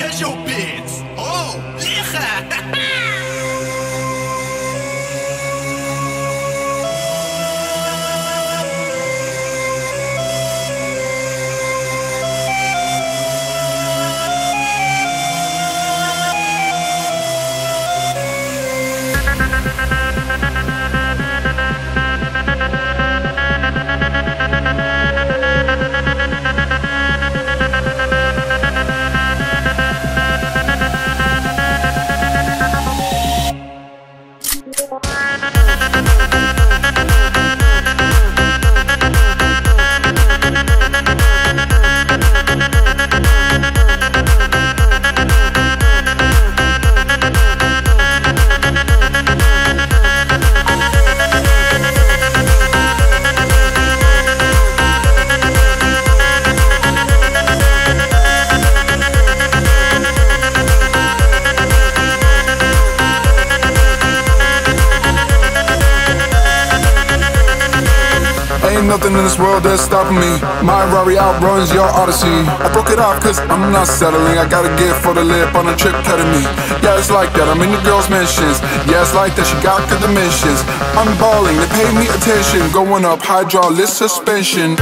Casual Beats. Oh, yeah! Ain't nothing in this world that's stopping me. My Rari outruns your Odyssey. I broke it off cause I'm not settling. I got a gift for the lip on a trip ketamine. Yeah, it's like that, I'm in the girls' mentions. Yeah, it's like that, she got good dimensions. I'm balling, they pay me attention. Going up, hydraulic suspension.